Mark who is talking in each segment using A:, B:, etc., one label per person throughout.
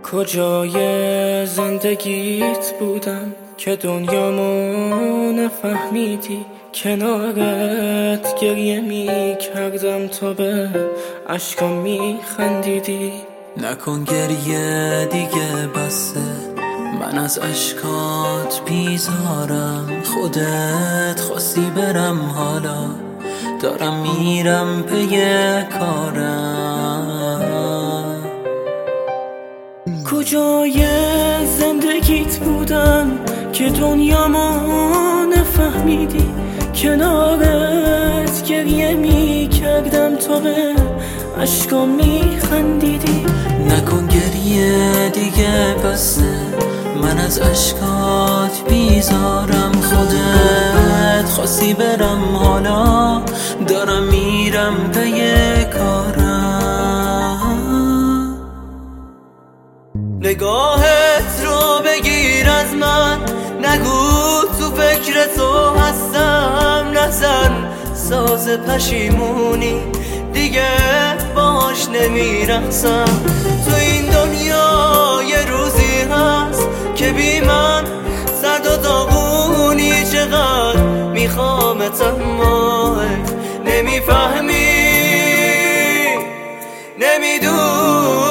A: کجای زندگیت بودم که دنیامو نفهمیدی؟ کنارت گریه می کردم تو به اشکام می خندیدی.
B: نکن گریه دیگه بسه، من از اشکات بیزارم. خودت خواستی برم، حالا دارم میرم پی کارم.
A: کجای زندگیت بودم که دنیامو نفهمیدی؟ کنارت گریه می کردم تو به اشکام می خندیدی.
B: نکن گریه دیگه بسه، من از اشکات بیزارم. خودت خواستی برم، حالا دارم میرم پی کارم. نگاهت رو بگیر از من، نگو تو فکر تو هستم. نزن ساز پشیمونی، دیگه باش نمیرقصم. تو این دنیا یه روزی هست که بی من سرد و داغونی. چقدر میخوامت اما نمیفهمی، نمیدونی.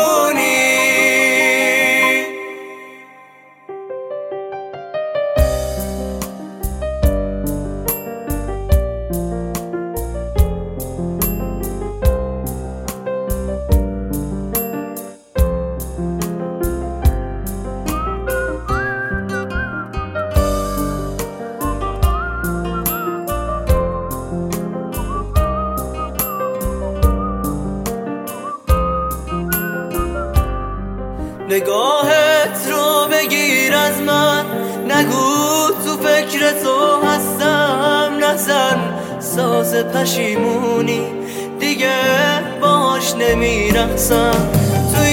B: نگاهت رو بگیر از من، نگو تو فکر تو هستم. نزن ساز پشیمونی، دیگه باش نمیرقصم. تو